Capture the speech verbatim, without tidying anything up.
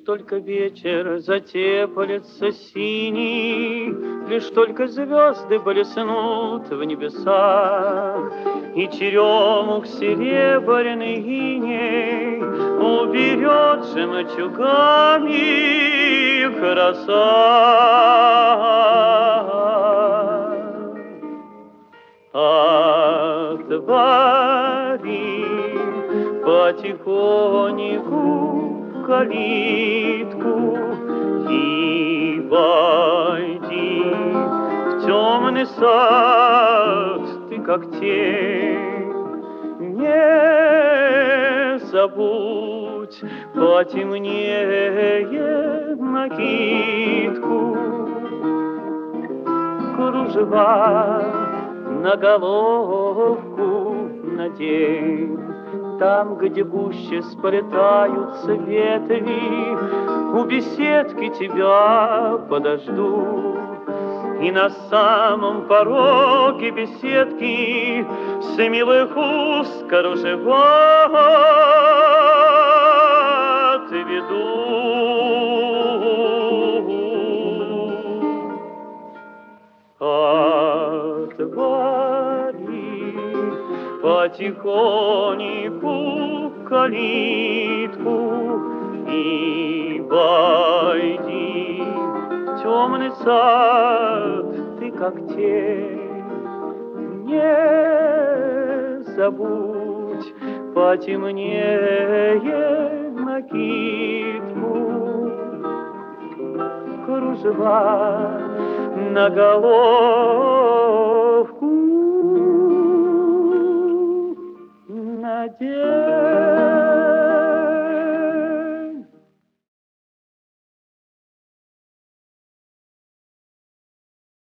только вечер затеплится синий, лишь только звезды блеснут в небесах, и черемух серебряный иней уберет жемчугами краса. Отвори потихоньку калитку и войди в темный сад, ты как тень. Не забудь потемнее накидку, кружева на головку надень. Там, где гуще сплетаются ветви, у беседки тебя подожду. И на самом пороге беседки с милых уст кружева отведу. Отвори потихоньку калитку и войди в темный сад, ты как тень. Не забудь потемнее накидку, кружева на головку надень.